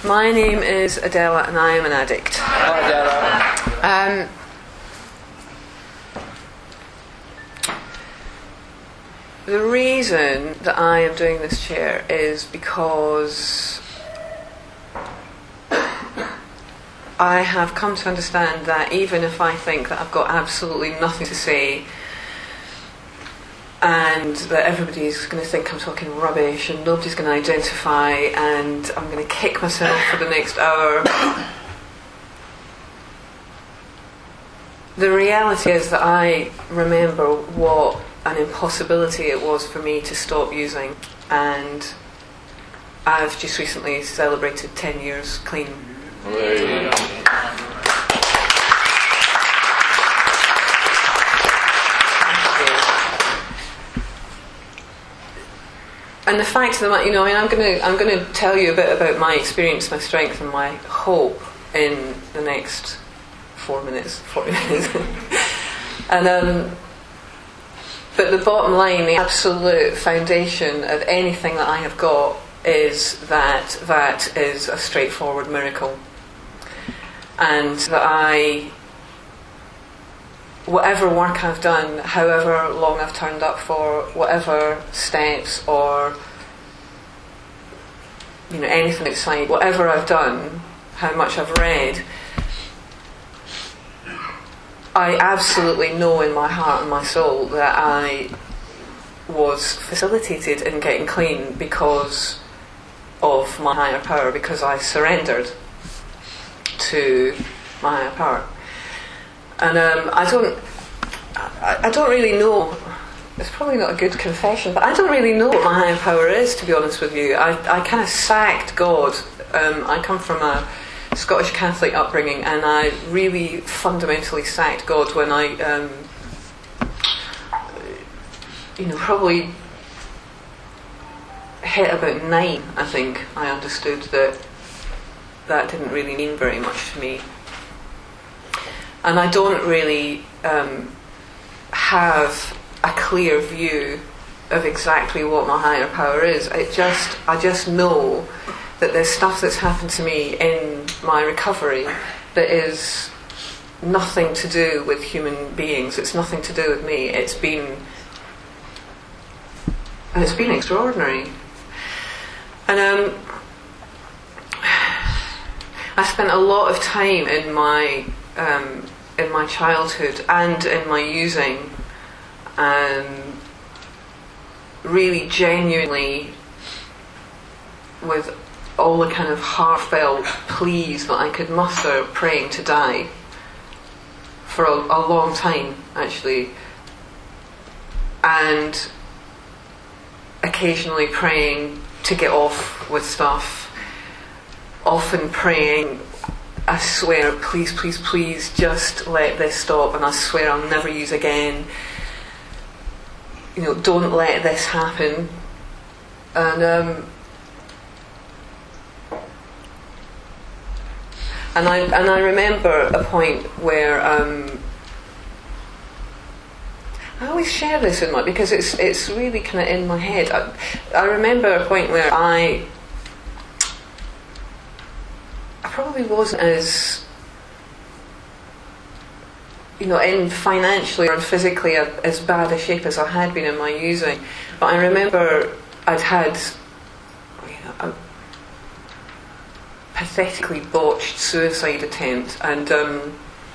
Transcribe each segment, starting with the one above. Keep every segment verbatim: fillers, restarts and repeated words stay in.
My name is Adela and I am an addict. Hi Adela. Um, the reason that I am doing this chair is because I have come to understand that even if I think that I've got absolutely nothing to say and that everybody's going to think I'm talking rubbish and nobody's going to identify and I'm going to kick myself for the next hour, the reality is that I remember what an impossibility it was for me to stop using, and I've just recently celebrated ten years clean. Hey. And the fact of the matter, you know, I mean, I'm going to I'm going to tell you a bit about my experience, my strength, and my hope in the next four minutes, forty minutes. and um, but the bottom line, the absolute foundation of anything that I have got is that that is a straightforward miracle, and that I, whatever work I've done, however long I've turned up for, whatever steps or, you know, anything outside, whatever I've done, how much I've read, I absolutely know in my heart and my soul that I was facilitated in getting clean because of my higher power, because I surrendered to my higher power. And um, I don't, I, I don't really know. It's probably not a good confession, but I don't really know what my higher power is, to be honest with you. I, I kind of sacked God. Um, I come from a Scottish Catholic upbringing, and I really fundamentally sacked God when I, um, you know, probably hit about nine. I think I understood that that didn't really mean very much to me. And I don't really um, have a clear view of exactly what my higher power is. It just, I just know that there's stuff that's happened to me in my recovery that is nothing to do with human beings. It's nothing to do with me. It's been, and it's been extraordinary. And um, I spent a lot of time in my um, in my childhood and in my using, um, really genuinely with all the kind of heartfelt pleas that I could muster, praying to die for a, a long time, actually, and occasionally praying to get off with stuff, often praying, I swear, please, please, please, just let this stop, and I swear I'll never use again. You know, don't let this happen. And um, and I and I remember a point where um, I always share this in my because it's it's really kind of in my head. I, I remember a point where I. I probably wasn't as, you know, in financially or physically a, as bad a shape as I had been in my using. But I remember I'd had, you know, a pathetically botched suicide attempt, and um,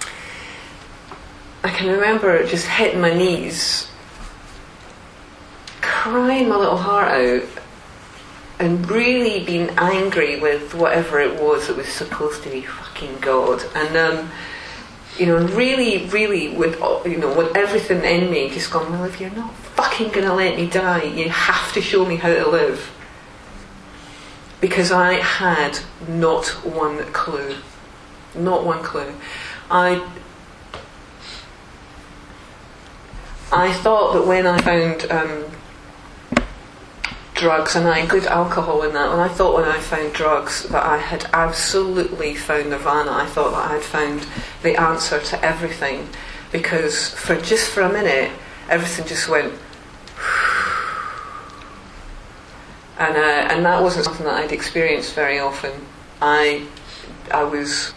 I can remember just hitting my knees, crying my little heart out, and really being angry with whatever it was that was supposed to be fucking God, and um, you know, really, really, with you know, with everything in me, just going, well, if you're not fucking gonna let me die, you have to show me how to live, because I had not one clue, not one clue. I I thought that when I found um, drugs, and I include alcohol in that, and I thought when I found drugs that I had absolutely found nirvana. I thought that I had found the answer to everything, because for just for a minute everything just went and uh, and that wasn't something that I'd experienced very often. I, I was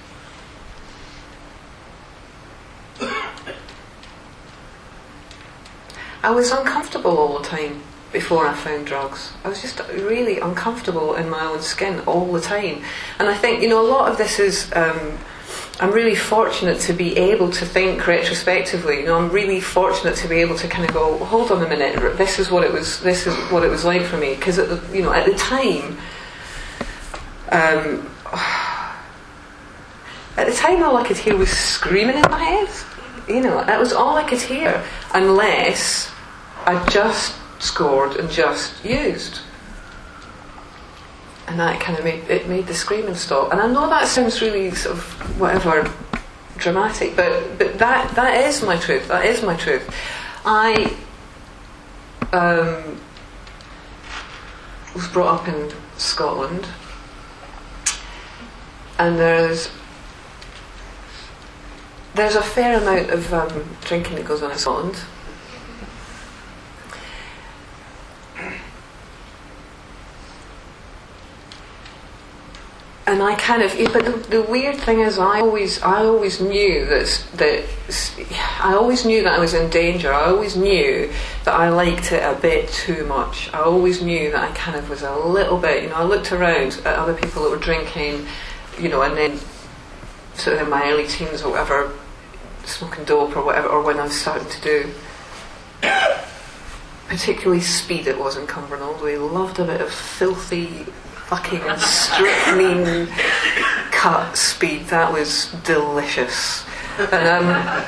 I was uncomfortable all the time before I found drugs. I was just really uncomfortable in my own skin all the time. And I think, you know, a lot of this is, um, I'm really fortunate to be able to think retrospectively. You know, I'm really fortunate to be able to kind of go, hold on a minute, this is what it was, this is what it was like for me. Because, you know, at the time, um, at the time all I could hear was screaming in my head. You know, that was all I could hear, unless I just scored and just used. And that kind of made, it made the screaming stop. And I know that sounds really sort of, whatever, dramatic, but, but that, that is my truth, that is my truth. I um, was brought up in Scotland, and there's There's a fair amount of um, drinking that goes on in Scotland. And I kind of, but the, the weird thing is, I always, I always knew that that I always knew that I was in danger. I always knew that I liked it a bit too much. I always knew that I kind of was a little bit, you know. I looked around at other people that were drinking, you know, and then sort of in my early teens or whatever, smoking dope or whatever, or when I was starting to do particularly speed it was in Cumbernauld. We loved a bit of filthy fucking strychnine cut speed. That was delicious. And um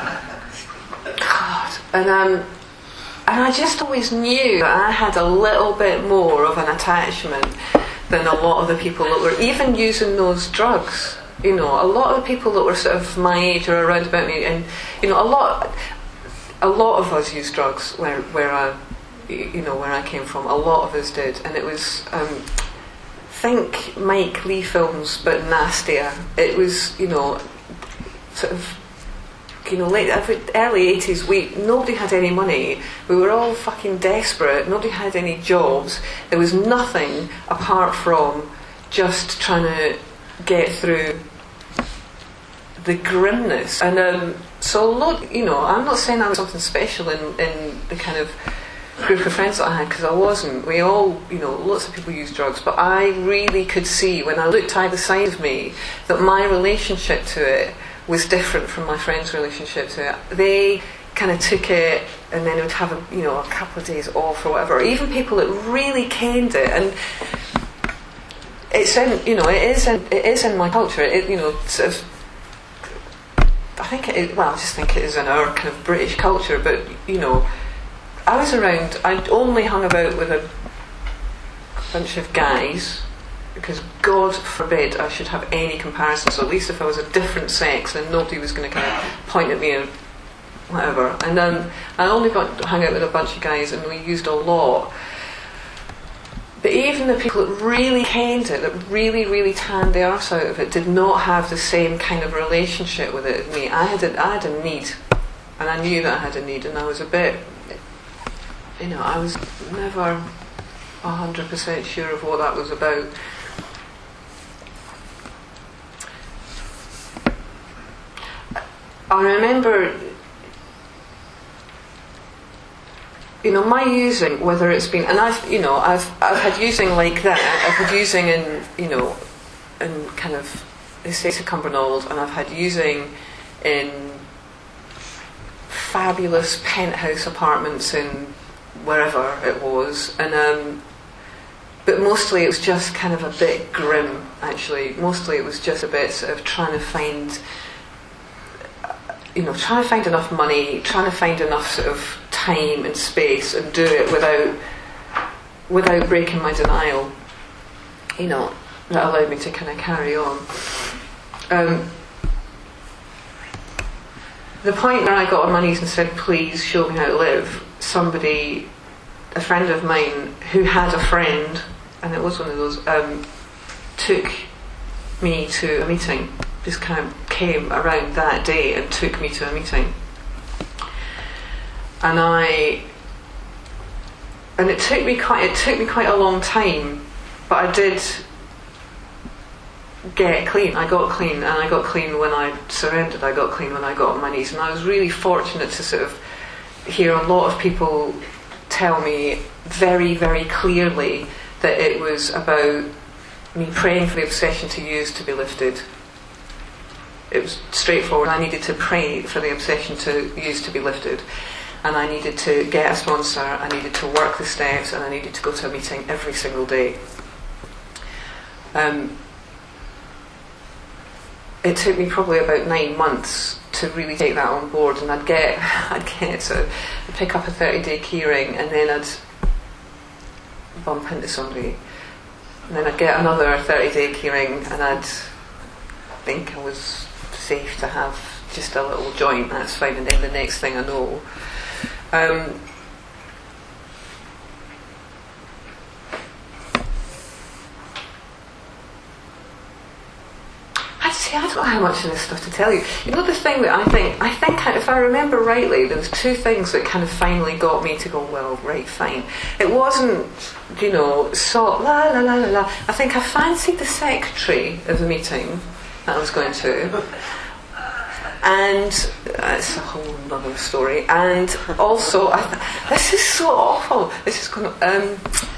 God and um and I just always knew that I had a little bit more of an attachment than a lot of the people that were even using those drugs. You know, a lot of the people that were sort of my age or around about me, and you know, a lot, a lot of us used drugs where where I, you know, where I came from. A lot of us did, and it was, um, think Mike Leigh films, but nastier. It was, you know, sort of, you know, late early eighties. We nobody had any money. We were all fucking desperate. Nobody had any jobs. There was nothing apart from just trying to get through the grimness. And um, so, look, you know, I'm not saying I was something special in, in the kind of group of friends that I had, because I wasn't. We all, you know, lots of people use drugs, but I really could see when I looked either side of me that my relationship to it was different from my friends' relationship to it. They kind of took it and then would have a, you know, a couple of days off or whatever. Even people that really kenned it, and it's in, you know, it is in, it is in my culture. It, you know, sort of, I think it is, well, I just think it is in our kind of British culture, but, you know, I was around, I only hung about with a bunch of guys, because God forbid I should have any comparison, so at least if I was a different sex, then nobody was going to kind of point at me and whatever. And um, I only got, hung out with a bunch of guys, and we used a lot. But even the people that really kenned it, that really, really tanned the arse out of it, did not have the same kind of relationship with it as me. I had a, I had a need, and I knew that I had a need, and I was a bit, you know, I was never one hundred percent sure of what that was about. I remember, you know, my using, whether it's been, and I've, you know, I've I've had using like that. I've had using in, you know, in kind of the estates of Cumbernauld, and I've had using in fabulous penthouse apartments in wherever it was, and um, but mostly it was just kind of a bit grim. Actually, mostly it was just a bit sort of trying to find, you know, trying to find enough money, trying to find enough sort of time and space, and do it without without breaking my denial, you know, that allowed me to kind of carry on. Um, the point where I got on my knees and said, please show me how to live, somebody, a friend of mine who had a friend, and it was one of those, um, took me to a meeting, just kind of came around that day and took me to a meeting. And I, and it took me quite, it took me quite a long time, but I did, get clean. I got clean, and I got clean when I surrendered. I got clean when I got on my knees, and I was really fortunate to sort of hear a lot of people tell me very, very clearly that it was about me praying for the obsession to use to be lifted. It was straightforward. I needed to pray for the obsession to use to be lifted, and I needed to get a sponsor, I needed to work the steps, and I needed to go to a meeting every single day. Um, it took me probably about nine months to really take that on board, and I'd get, I'd get sort of, I'd pick up a thirty-day keyring, and then I'd bump into somebody, and then I'd get another thirty-day keyring, and I'd think I was safe to have just a little joint, that's fine, and then the next thing I know, um, See, I don't know how much of this stuff to tell you. You know, the thing that I think, I think if I remember rightly, there was two things that kind of finally got me to go, well, right, fine. It wasn't, you know, so la la la la la. I think I fancied the secretary of the meeting that I was going to, and uh, it's a whole other story. And also, I th- this is so awful. This is going to, um,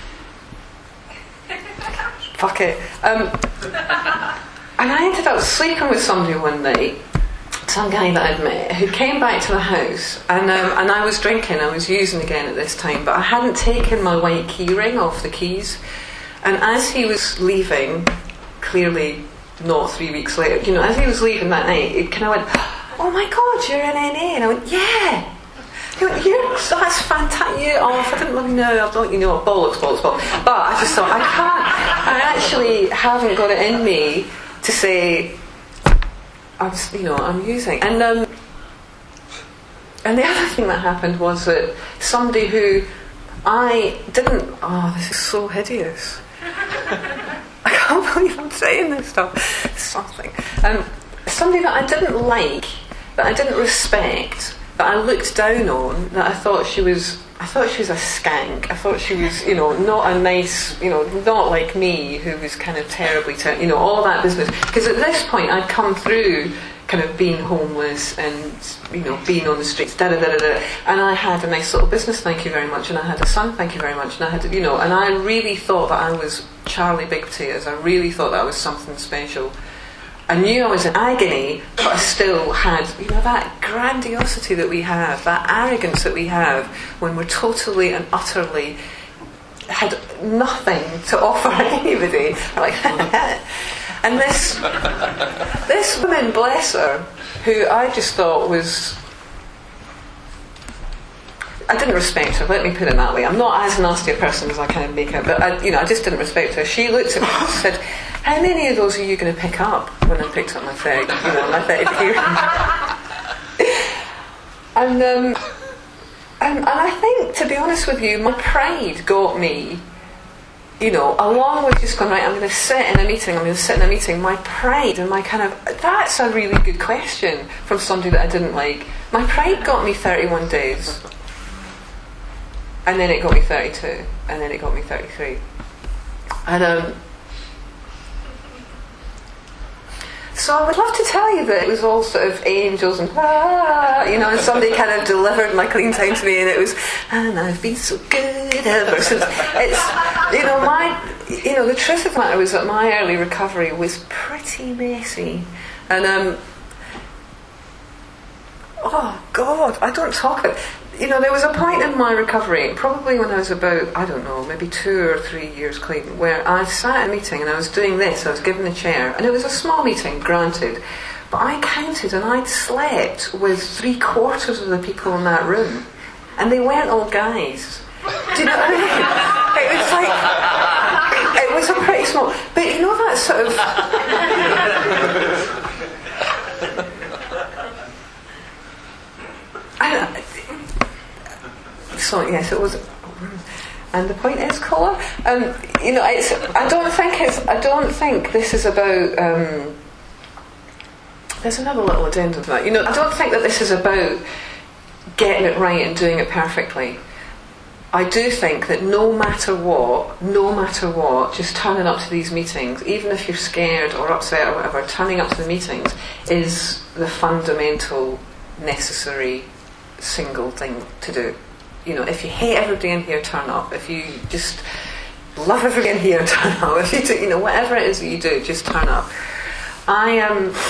fuck it. Um, And I ended up sleeping with somebody one night, some guy that I'd met, who came back to the house, and um, and I was drinking, I was using again at this time, but I hadn't taken my white key ring off the keys, and as he was leaving, clearly not three weeks later, you know, as he was leaving that night, it kind of went, oh my God, you're an N A, and I went, yeah. He went, you're, that's fantastic. You, oh, if I didn't let me know, I thought, you know, bollocks, bollocks, bollocks. But I just thought, I can't, I actually haven't got it in me to say, I'm, you know, I'm using. And um, and the other thing that happened was that somebody who I didn't, oh, this is so hideous. I can't believe I'm saying this stuff. Something. Um, somebody that I didn't like, that I didn't respect, that I looked down on, that I thought she was, I thought she was a skank. I thought she was, you know, not a nice, you know, not like me, who was kind of terribly, ter- you know, all that business. Because at this point, I'd come through kind of being homeless and, you know, being on the streets, da da da da da. And I had a nice little business, thank you very much, and I had a son, thank you very much, and I had, you know, and I really thought that I was Charlie Big Potatoes. I really thought that I was something special. I knew I was in agony, but I still had, you know, that grandiosity that we have, that arrogance that we have when we're totally and utterly had nothing to offer anybody. Like, and this this woman, bless her, who I just thought was, I didn't respect her, let me put it that way. I'm not as nasty a person as I kind of make her, but I, you know, I just didn't respect her. She looked at me and said, how many of those are you going to pick up? When I picked up my third, you know, my third and, um, and and I think, to be honest with you, my pride got me, you know, along with just going, right, I'm going to sit in a meeting, I'm going to sit in a meeting, my pride and my kind of, that's a really good question from somebody that I didn't like. My pride got me thirty-one days. And then it got me thirty-two. And then it got me thirty-three. And, um, so I would love to tell you that it was all sort of angels and ah, you know, and somebody kind of delivered my clean time to me, and it was, and I've been so good ever since. It's, you know, my, you know, the truth of the matter was that my early recovery was pretty messy, and um, oh God, I don't talk about. You know, there was a point in my recovery, probably when I was about, I don't know, maybe two or three years clean, where I sat at a meeting and I was doing this, I was given a chair, and it was a small meeting, granted, but I counted and I'd slept with three quarters of the people in that room, and they weren't all guys. Do you know what I mean? It was like, it was a pretty small, but you know that sort of, I, So yes, it was, and the point is, Cora. Um, you know, it's. I don't think it's. I don't think this is about. Um, there's another little addendum to that. You know, I don't think that this is about getting it right and doing it perfectly. I do think that no matter what, no matter what, just turning up to these meetings, even if you're scared or upset or whatever, turning up to the meetings is the fundamental, necessary, single thing to do. You know, if you hate everybody in here, turn up. If you just love everybody in here, turn up. If you do, you know, whatever it is that you do, just turn up. I am... Um,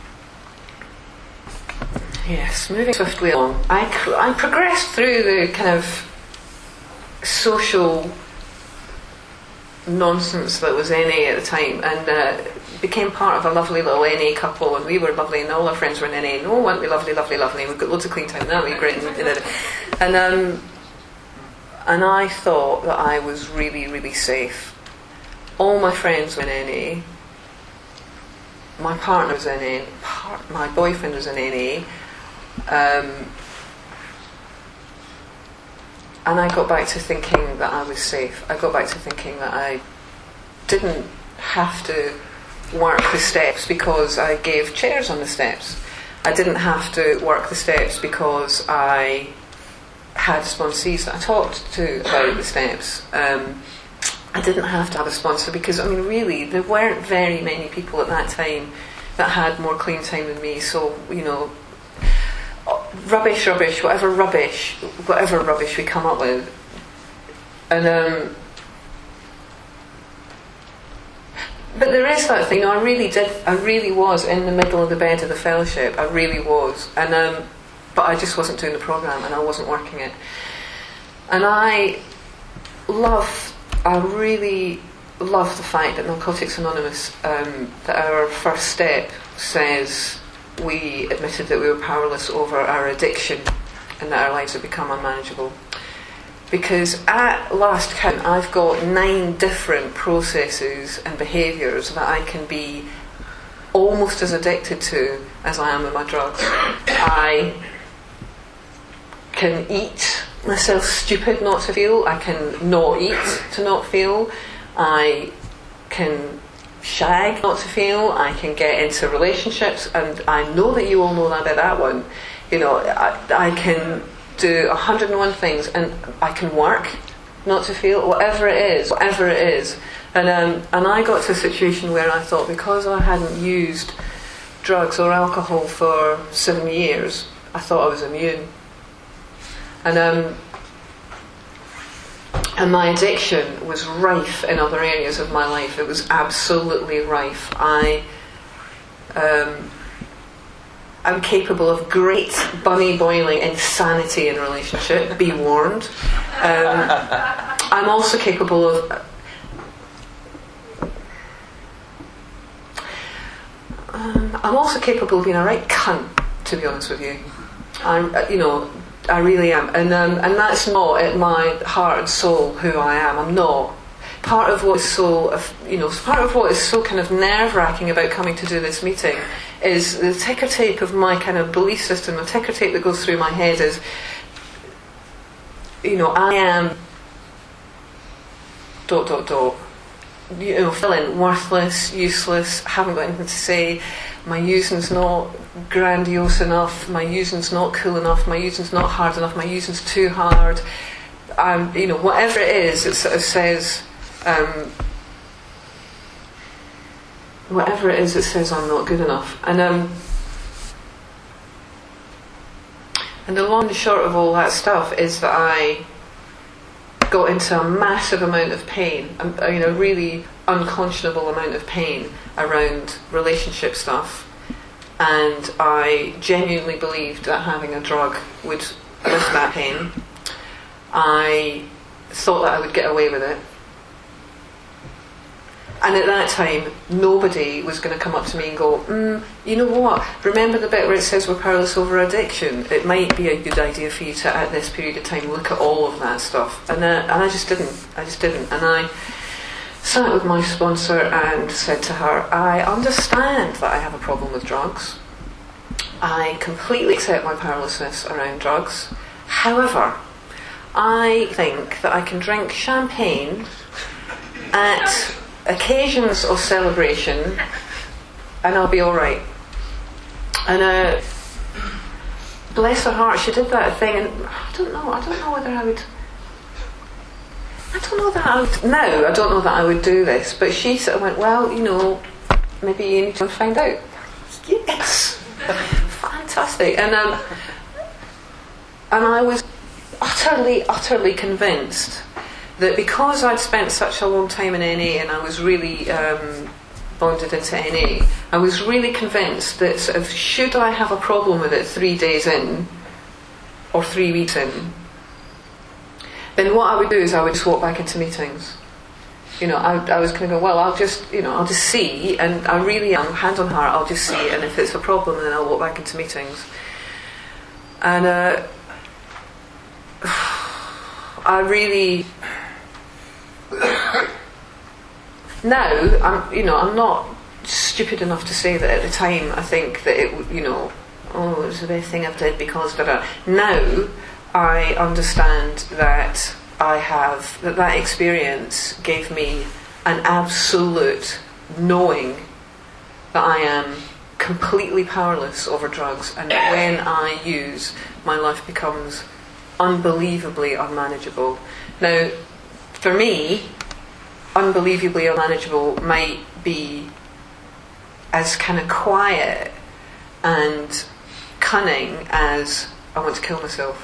yes, moving swiftly along. I, I progressed through the kind of social nonsense that was N A at the time, and uh, became part of a lovely little N A couple, and we were lovely, and all our friends were in N A, and oh, weren't we lovely, lovely, lovely, and we've got loads of clean time, that would be great, and, and, um, and I thought that I was really, really safe. All my friends were in N A, my partner was in N A, part, my boyfriend was in N A, um, and I got back to thinking that I was safe. I got back to thinking that I didn't have to work the steps because I gave chairs on the steps. I didn't have to work the steps because I had sponsees that I talked to about the steps. Um, I didn't have to have a sponsor because, I mean, really, there weren't very many people at that time that had more clean time than me. So, you know, rubbish, rubbish, whatever rubbish, whatever rubbish we come up with. And, um, but there is that thing, you know, I really did, I really was in the middle of the bed of the fellowship, I really was. And, um, but I just wasn't doing the programme and I wasn't working it. And I love, I really love the fact that Narcotics Anonymous, um, that our first step says we admitted that we were powerless over our addiction and that our lives had become unmanageable. Because at last count, I've got nine different processes and behaviours that I can be almost as addicted to as I am with my drugs. I can eat myself stupid not to feel. I can not eat to not feel. I can shag not to feel. I can get into relationships, and I know that you all know about that one. You know, I, I can do a hundred and one things, and I can work not to feel, whatever it is, whatever it is. And um, and I got to a situation where I thought, because I hadn't used drugs or alcohol for seven years, I thought I was immune. And um, and my addiction was rife in other areas of my life. It was absolutely rife. I um, I'm capable of great bunny boiling insanity in a relationship, be warned. Um, I'm also capable of um, I'm also capable of being a right cunt, to be honest with you. I'm, you know, I really am, and um, and that's not at my heart and soul who I am. I'm not. Part of what is so, you know, part of what is so kind of nerve-wracking about coming to do this meeting is the ticker tape of my kind of belief system. The ticker tape that goes through my head is, you know, I am dot dot dot. You know, fill in worthless, useless, haven't got anything to say. My using's not grandiose enough. My using's not cool enough. My using's not hard enough. My using's too hard. Um, you know, whatever it is, it sort of says. Um, whatever it is, it says I'm not good enough. And um, and the long and short of all that stuff is that I got into a massive amount of pain, a, you know, really unconscionable amount of pain around relationship stuff, and I genuinely believed that having a drug would lift that pain. I thought that I would get away with it, and at that time nobody was going to come up to me and go, mm, you know what, remember the bit where it says we're powerless over addiction? It might be a good idea for you to, at this period of time, look at all of that stuff. And, uh, and I just didn't I just didn't and I sat with my sponsor and said to her, I understand that I have a problem with drugs. I completely accept my powerlessness around drugs. However, I think that I can drink champagne at occasions of celebration and I'll be alright. And uh, bless her heart, she did that thing, and I don't know, I don't know whether I would I don't know that I would, no, I don't know that I would do this, but she sort of went, well, you know, maybe you need to find out. Yes! Fantastic. And, um, and I was utterly, utterly convinced that because I'd spent such a long time in N A and I was really um, bonded into N A, I was really convinced that sort of, should I have a problem with it three days in or three weeks in, then what I would do is I would just walk back into meetings. You know, I, I was going to go, well, I'll just, you know, I'll just see, and I really am, hand on heart, I'll just see, and if it's a problem, then I'll walk back into meetings. And uh, I really, now, I'm, you know, I'm not stupid enough to say that at the time I think that it, you know, oh, it was the best thing I've did because, da da. Now, I understand that I have, that that experience gave me an absolute knowing that I am completely powerless over drugs, and that when I use, my life becomes unbelievably unmanageable. Now, for me, unbelievably unmanageable might be as kind of quiet and cunning as I want to kill myself.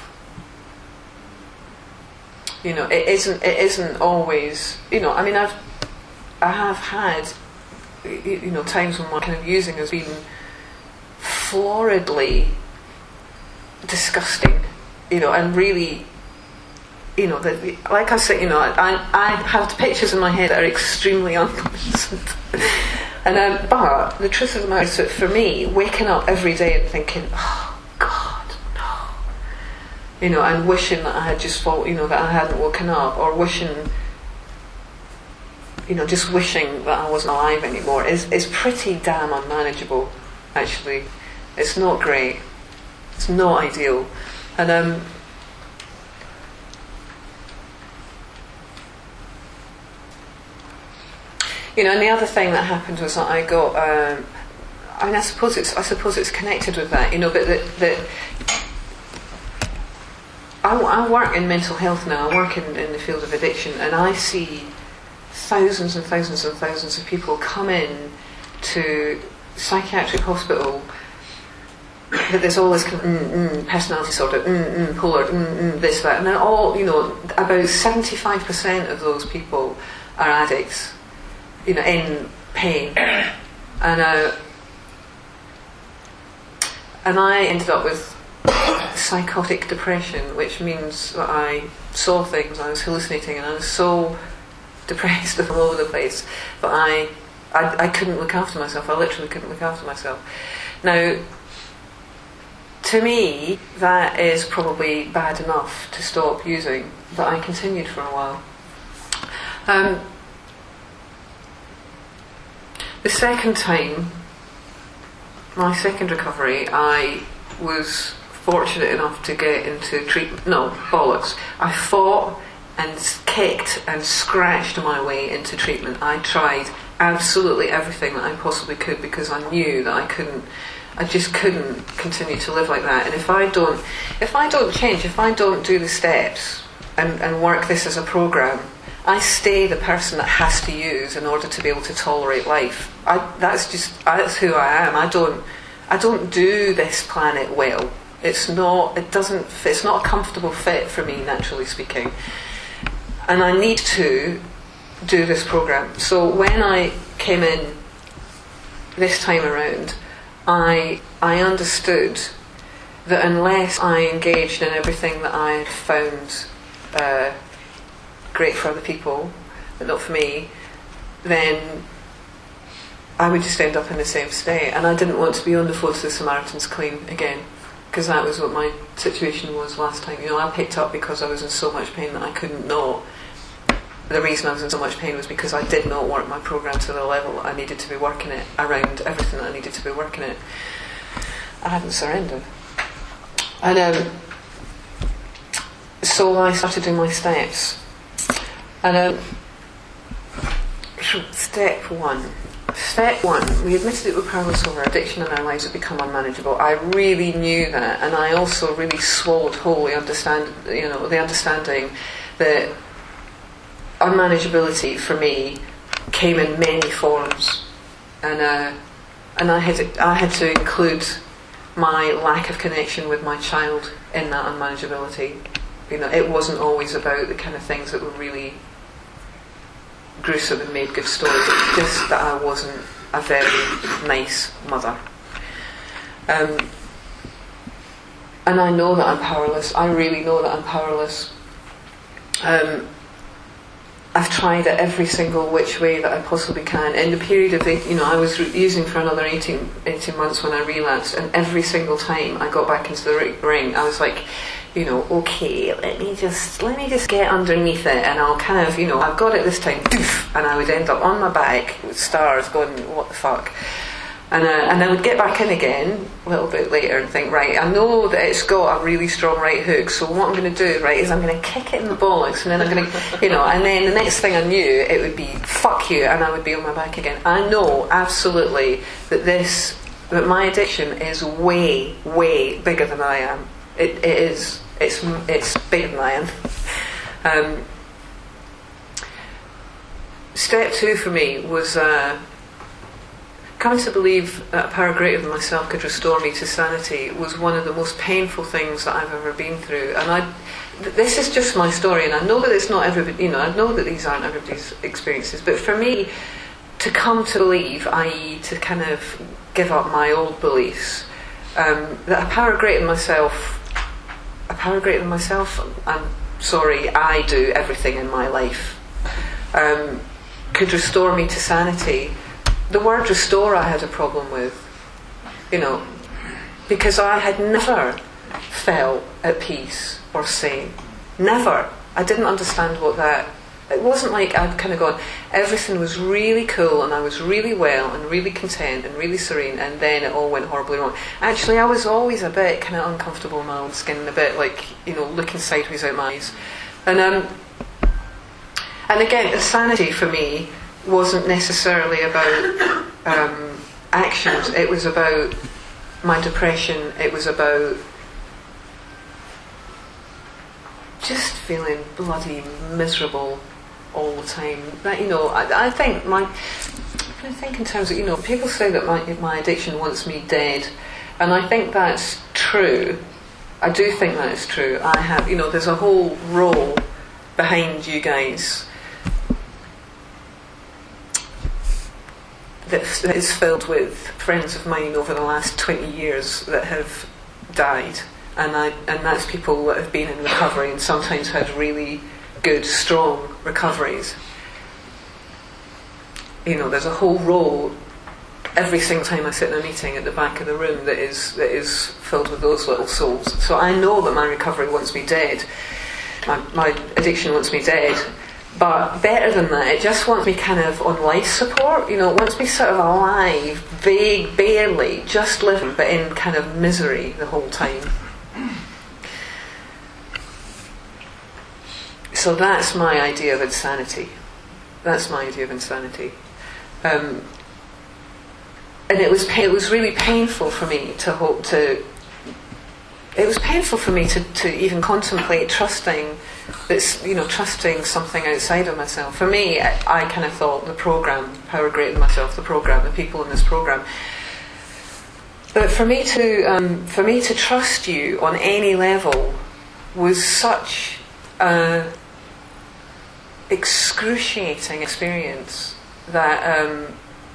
You know, it isn't. It isn't always. You know, I mean, I've, I have had, you know, times when my kind of using has been floridly disgusting. You know, and really, you know, the, like I said, you know, I I have pictures in my head that are extremely unpleasant. And um, but the truth of the matter is that for me, waking up every day and thinking, oh God, no, you know, and wishing that I had just fall, you know, that I hadn't woken up, or wishing, you know, just wishing that I wasn't alive anymore, is is pretty damn unmanageable. Actually, it's not great. It's not ideal, and um. You know, and the other thing that happened was that I got. Um, I mean, I suppose it's. I suppose it's connected with that. You know, but that. that I, I work in mental health now. I work in, in the field of addiction, and I see thousands and thousands and thousands of people come in to psychiatric hospital. That there's all this kind of mm, mm, personality disorder, mm, mm, polar, mm, mm, this, that, and they're all. You know, about seventy-five percent of those people are addicts. You know, in pain, and uh, and I ended up with psychotic depression, which means that I saw things, I was hallucinating, and I was so depressed all over the place that I, I, I couldn't look after myself. I literally couldn't look after myself. Now, to me, that is probably bad enough to stop using, but I continued for a while. Um, The second time, my second recovery, I was fortunate enough to get into treatment. No, bollocks. I fought and kicked and scratched my way into treatment. I tried absolutely everything that I possibly could because I knew that I couldn't, I just couldn't continue to live like that. And if I don't, if I don't change, if I don't do the steps and, and work this as a program, I stay the person that has to use in order to be able to tolerate life. I, that's just that's who I am. I don't I don't do this planet well. It's not it doesn't it's not a comfortable fit for me, naturally speaking. And I need to do this program. So when I came in this time around, I I understood that unless I engaged in everything that I had found uh, great for other people, but not for me, then I would just end up in the same state. And I didn't want to be on the phone to the Samaritans clean again, because that was what my situation was last time. You know, I picked up because I was in so much pain that I couldn't not. The reason I was in so much pain was because I did not work my program to the level I needed to be working it around everything that I needed to be working it. I hadn't surrendered. And um, so I started doing my steps. And um, step one. Step one, we admitted that we're powerless over addiction and our lives had become unmanageable. I really knew that, and I also really swallowed whole the understand, you know, the understanding that unmanageability for me came in many forms, and uh, and I had to, I had to include my lack of connection with my child in that unmanageability. You know, it wasn't always about the kind of things that were really gruesome and made good stories. It was just that I wasn't a very nice mother. Um, and I know that I'm powerless. I really know that I'm powerless. Um, I've tried it every single which way that I possibly can. In the period of, eight, you know, I was re- using for another eighteen, eighteen months when I relapsed, and every single time I got back into the ring, I was like, you know, okay, let me just let me just get underneath it, and I'll kind of, you know, I've got it this time, and I would end up on my back with stars going, what the fuck? And, uh, and I would get back in again a little bit later and think, right, I know that it's got a really strong right hook, so what I'm going to do, right, is I'm going to kick it in the bollocks, and then I'm going to, you know, and then the next thing I knew, it would be, fuck you, and I would be on my back again. I know, absolutely, that this, that my addiction is way, way bigger than I am. It, it is, it's, it's bigger than I am. Um, step two for me was, uh, coming to believe that a power greater than myself could restore me to sanity was one of the most painful things that I've ever been through. And I, this is just my story, and I know that it's not everybody, you know, I know that these aren't everybody's experiences, but for me, to come to believe, that is to kind of give up my old beliefs, um, that a power greater than myself, a power greater than myself, I'm sorry, I do everything in my life, um, could restore me to sanity. The word restore I had a problem with, you know, because I had never felt at peace or sane. Never. I didn't understand what that... It wasn't like I'd kind of gone, everything was really cool and I was really well and really content and really serene, and then it all went horribly wrong. Actually, I was always a bit kind of uncomfortable in my own skin, and a bit like, you know, looking sideways out my eyes. And, um, and again, sanity for me wasn't necessarily about um, actions. It was about my depression. It was about just feeling bloody miserable all the time. That, you know, I, I think my I think in terms of, you know, people say that my my addiction wants me dead, and I think that's true. I do think that is true. I have, you know, there's a whole row behind you guys that is filled with friends of mine over the last twenty years that have died, and I, and that's people that have been in recovery and sometimes had really good, strong recoveries. You know, there's a whole row every single time I sit in a meeting at the back of the room that is that is filled with those little souls. So I know that my recovery wants me dead, my, my addiction wants me dead. But better than that, it just wants me kind of on life support, you know, it wants me sort of alive, vague, barely, just living, but in kind of misery the whole time. So that's my idea of insanity. That's my idea of insanity. Um, and it was it was really painful for me to hope to... It was painful for me to, to even contemplate trusting this, you know, trusting something outside of myself. For me, I, I kind of thought the program, Power Greater Than Myself, the program, the people in this program. But for me to um, for me to trust you on any level was such a excruciating experience that um,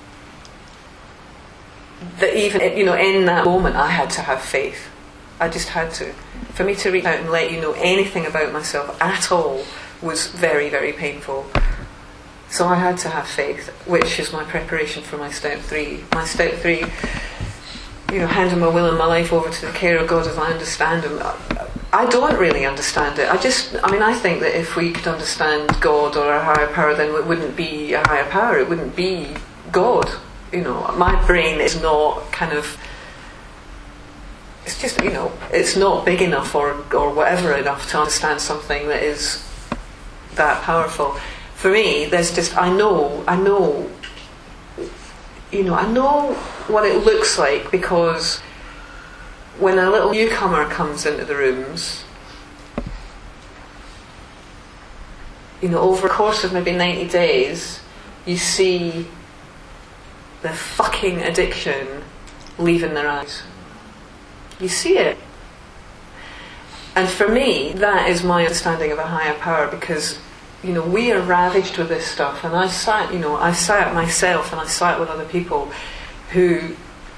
that even, you know, in that moment I had to have faith. I just had to. For me to reach out and let you know anything about myself at all was very, very painful. So I had to have faith, which is my preparation for my step three. My step three, you know, handing my will and my life over to the care of God as I understand Him. I don't really understand it. I just, I mean, I think that if we could understand God or a higher power, then it wouldn't be a higher power. It wouldn't be God. You know, my brain is not kind of... It's just, you know, it's not big enough or or whatever enough to understand something that is that powerful. For me, there's just, I know, I know, you know, I know what it looks like, because when a little newcomer comes into the rooms, you know, over a course of maybe ninety days, you see the fucking addiction leaving their eyes. You see it. And for me, that is my understanding of a higher power, because, you know, we are ravaged with this stuff, and I sat, you know, I sat myself and I sat with other people who,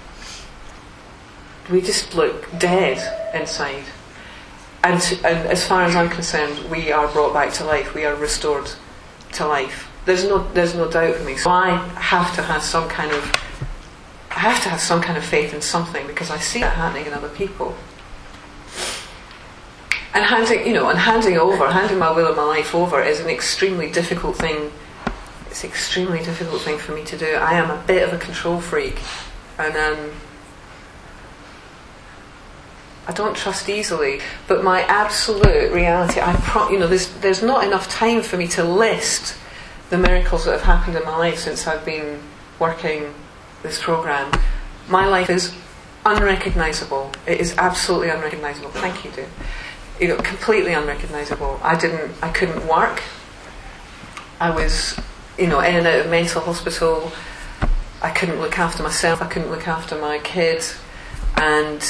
we just look dead inside. And, and as far as I'm concerned, we are brought back to life. We are restored to life. There's no, there's no doubt for me. So I have to have some kind of, I have to have some kind of faith in something, because I see that happening in other people. And handing, you know, and handing over, handing my will and my life over is an extremely difficult thing. It's an extremely difficult thing for me to do. I am a bit of a control freak, and um, I don't trust easily. But my absolute reality, I pro- you know, there's there's not enough time for me to list the miracles that have happened in my life since I've been working this program. My life is unrecognisable. It is absolutely unrecognisable. Thank you, dear. You know, completely unrecognisable. I didn't, I couldn't work. I was, you know, in and out of mental hospital. I couldn't look after myself. I couldn't look after my kids, and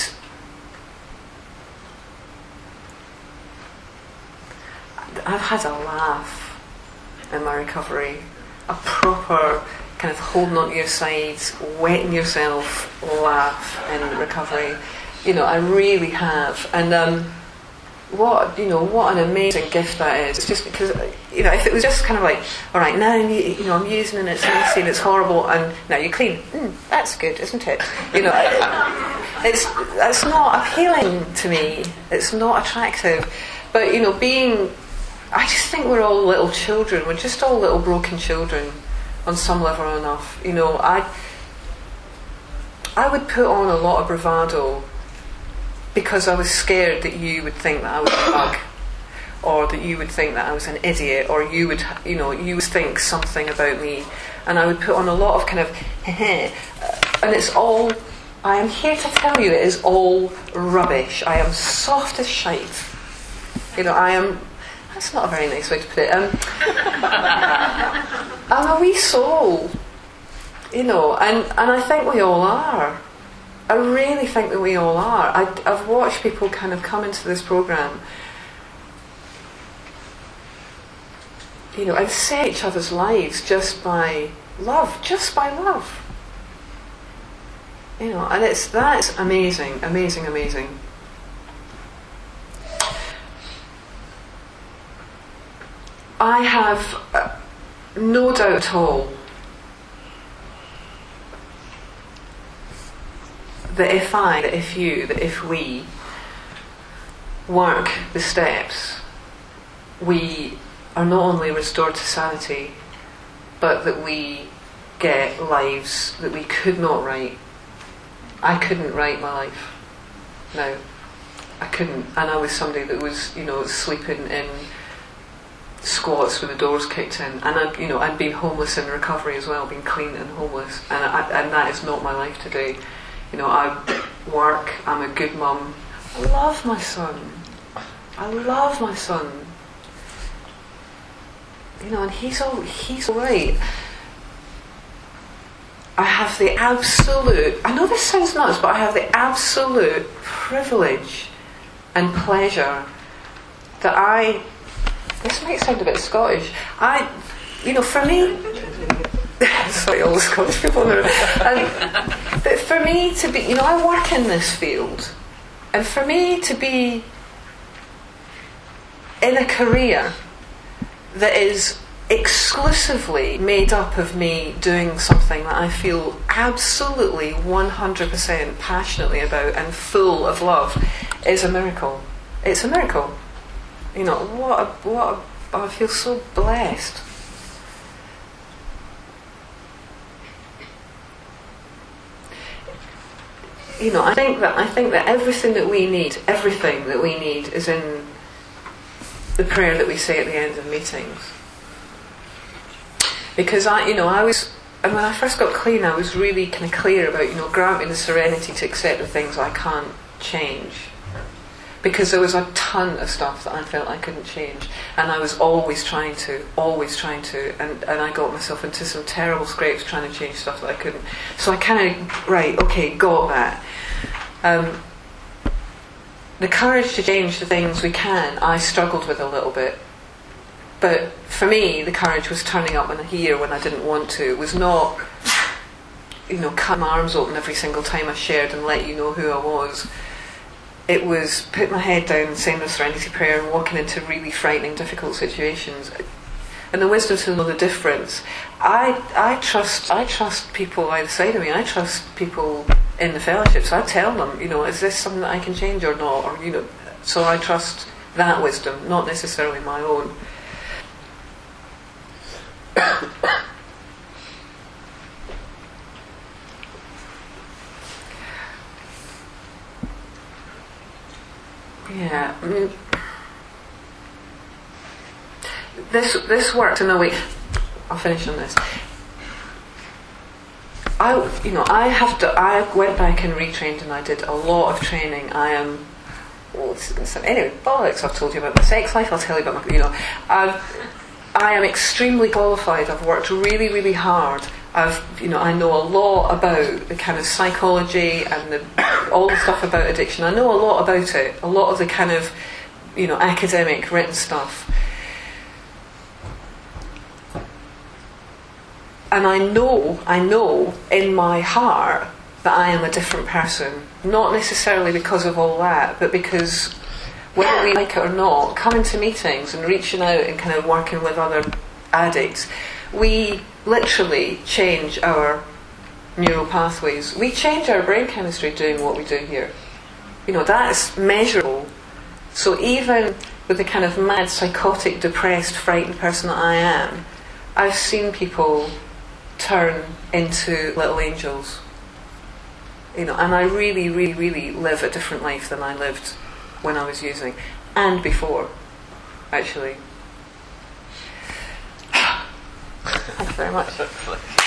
I've had a laugh in my recovery, a proper kind of holding onto your sides, wetting yourself laugh in recovery. You know, I really have, and um, what you know, what an amazing gift that is. It's just because, you know, if it was just kind of like, all right, now I'm, you know, I'm using and it's messy and it's horrible, and now you're clean. Mm, that's good, isn't it? You know, it's that's not appealing to me. It's not attractive. But you know, being, I just think we're all little children. We're just all little broken children on some level or enough. You know, I I would put on a lot of bravado because I was scared that you would think that I was a bug, or that you would think that I was an idiot, or you would, you know, you would think something about me, and I would put on a lot of kind of, heh, and it's all, I am here to tell you, it is all rubbish. I am soft as shite. You know, I am, that's not a very nice way to put it. Um, I'm a wee soul, you know, and, and I think we all are. I really think that we all are. I, I've watched people kind of come into this program, you know, and save each other's lives just by love, just by love. You know, and it's that's amazing, amazing, amazing. I have uh, no doubt at all that if I, that if you, that if we work the steps, we are not only restored to sanity, but that we get lives that we could not write. I couldn't write my life. No, I couldn't. And I was somebody that was, you know, sleeping in squats with the doors kicked in, and I'd, you know, I'd been homeless in recovery as well, been clean and homeless, and I, and that is not my life today. You know, I work, I'm a good mum. I love my son. I love my son. You know, and he's all, he's all right. I have the absolute, I know this sounds nuts, but I have the absolute privilege and pleasure that I, this might sound a bit Scottish, I, you know, for me, sorry, all the Scottish people know. Um, but for me to be, you know, I work in this field, and for me to be in a career that is exclusively made up of me doing something that I feel absolutely one hundred percent passionately about and full of love is a miracle. It's a miracle. You know, what a, what a, I feel so blessed. You know, I think that I think that everything that we need, everything that we need is in the prayer that we say at the end of meetings. Because I, you know, I was, and when I first got clean, I was really kind of clear about, you know, grant me the serenity to accept the things I can't change. because there was a ton of stuff that I felt I couldn't change, and I was always trying to, always trying to, and, and I got myself into some terrible scrapes trying to change stuff that I couldn't. So I kind of, right, okay, got that. Um, the courage to change the things we can, I struggled with a little bit. But for me, the courage was turning up in here when I didn't want to. It was not, you know, cut my arms open every single time I shared and let you know who I was. It was put my head down and saying the Serenity Prayer and walking into really frightening, difficult situations. And the wisdom to know the difference. I I trust I trust people either side of me. I trust people in the fellowships. I tell them, you know, is this something that I can change or not? Or, you know, so I trust that wisdom, not necessarily my own. Yeah, I mean, this this worked in a way. I'll finish on this. I, you know, I have to. I went back and retrained, and I did a lot of training. I am. Well, anyway, bollocks! I've told you about my sex life. I'll tell you about my. You know, I've. I am extremely qualified. I've worked really, really hard. I've, you know, I know a lot about the kind of psychology and the, all the stuff about addiction. I know a lot about it. A lot of the kind of, you know, academic written stuff. And I know, I know in my heart that I am a different person. Not necessarily because of all that, but because, whether we like it or not, coming to meetings and reaching out and kind of working with other addicts, we literally change our neural pathways. We change our brain chemistry doing what we do here. You know, that's measurable. So even with the kind of mad, psychotic, depressed, frightened person that I am, I've seen people turn into little angels. You know, and I really, really, really live a different life than I lived when I was using, and before, actually. Thank you very much.